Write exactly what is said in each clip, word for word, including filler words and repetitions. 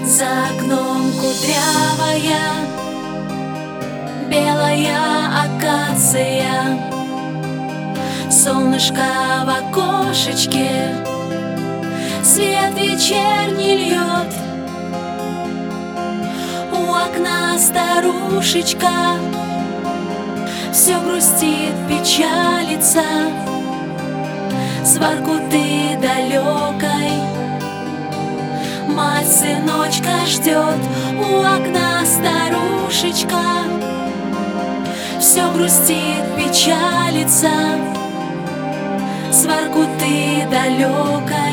За окном кудрявая белая акация, солнышко в окошечке свет вечерний льет. У окна старушечка все грустит, печалится, с Воркуты далекой мать сыночка ждет. У окна старушечка все грустит, печалится, с Воркуты далекой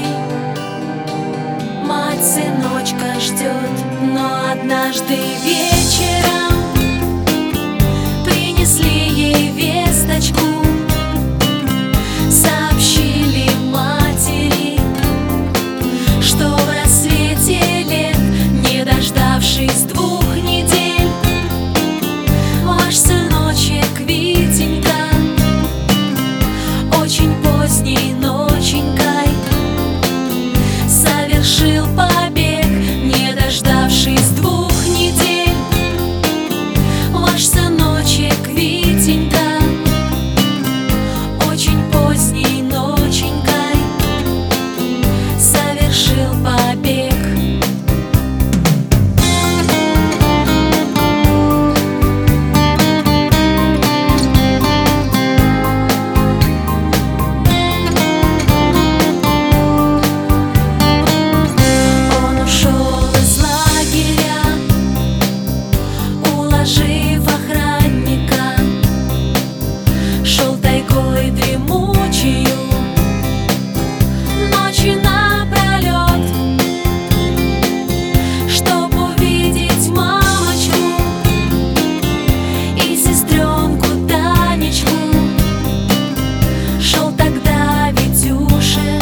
мать сыночка ждет. Но однажды вечером принесли ей весточку, сообщили матери, что в рассвете лет, не дождавшись двух недель, ваш сыночек Витенька очень поздней ноченькой совершил побег. Не дождавшись двух недель, ваш сыночек Витенька очень поздней ноченькой совершил побег. Уложив охранника, шел тайгой дремучею ночи напролет, чтоб увидеть мамочку и сестренку Танечку. Шел тогда Витюше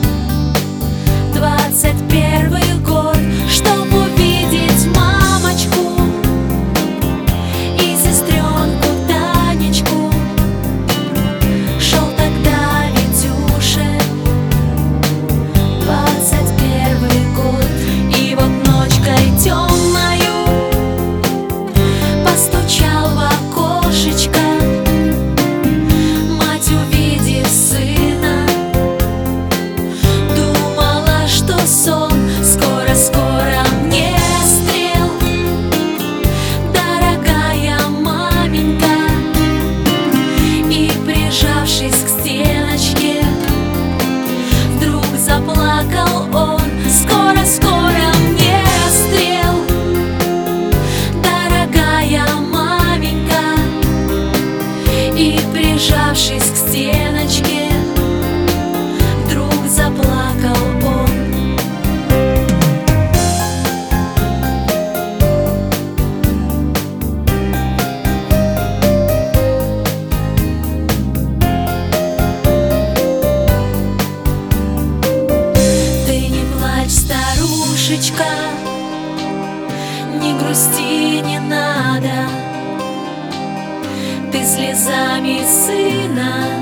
двадцать первый год, чтоб увидеть мамочку и сестренку Танечку. Шел тогда Витюше двадцать первый год. И вот ночкой темною постучал в окошечко, мать, увидев сына, думала, что сон. Скоро-скоро мне стрел, дорогая маменька. И, прижавшись к стеночке, вдруг заплакал он. Скоро-скоро мне стрел, дорогая маменька. И, прижавшись к стеночке, вдруг заплакал он. Ты не плачь, старушечка, не грусти, не надо. Ты слезами сына